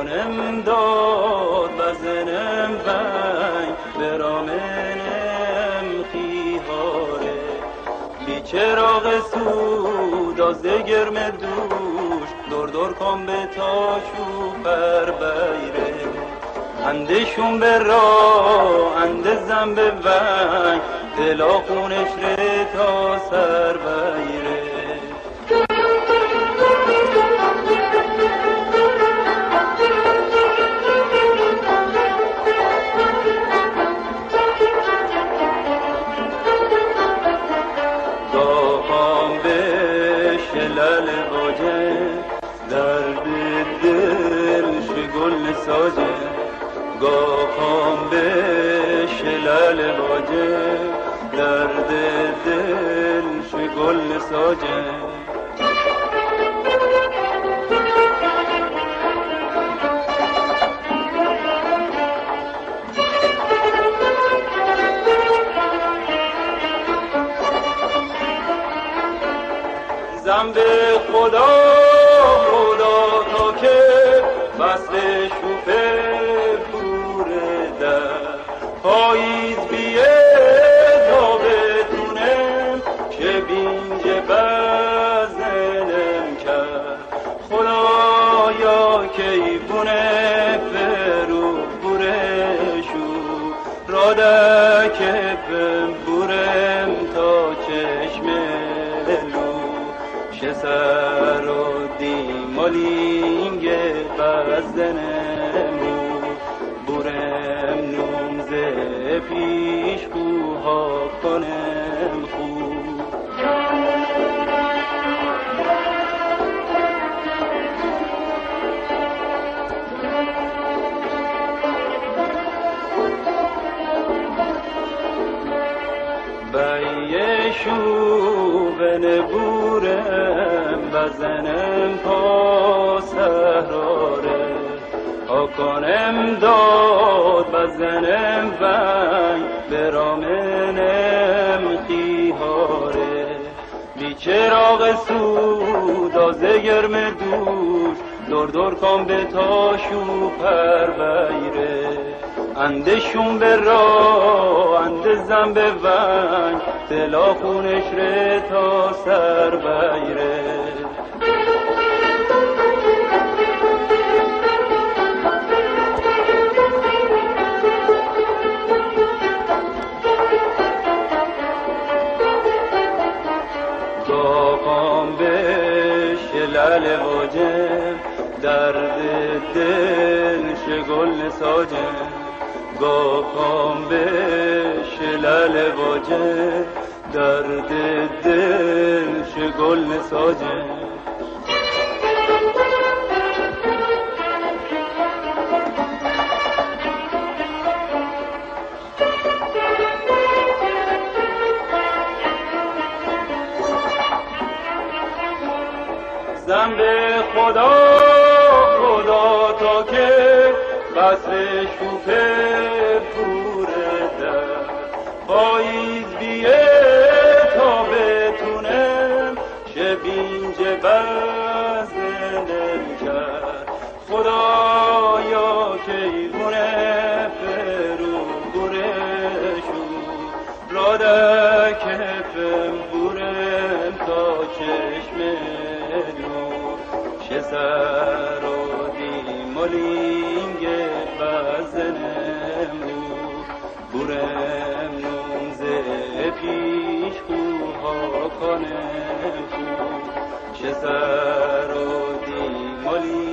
کنم داد بزنم بنگ برامنم خیهاره بی چراغ سود از گرم دوش دور کن به تاشو پر بیره اندشون به راه اندزم به ونگ دلا خونش ره تا سر بیره گاهام به شلل باجه درد دل شگل ساجه گاهام به شلل باجه درد دل شگل ساجه زن به خدا تا که وصل شوفه پوره در پاییز بیه تا بتونم که بینج بزنم کرد خدایا که ایبونه فرو بورشو راده که بورم تا چشمه سر و دیمالینگ بزنمو بورم نومزه پیش خوها کنم خوب بیشو بنبورم بزنم پا سهراره آکنم داد بزنم ونگ برامنم خیهاره بی چراغ سود از گرم دوش دور کن به تاشو پر بیره اندشون به راه اندزم به ونگ دلا خونش ره تا سر بیره گاهام به شلل واجه درد دل شگل ساجه گاهام به شلل واجه درد دل شگل ساجه زن به خدا تا که وصل شوفه پوره در پاییز بیه تا بتونم شبینج بزنم کرد خدایا که ایونه فرو بورشو راده کفم بورم تا چشمه چه سر و دیمالینگ بزنمو بورم نومزه پیش خوها کنم چه سر و دیمالینگ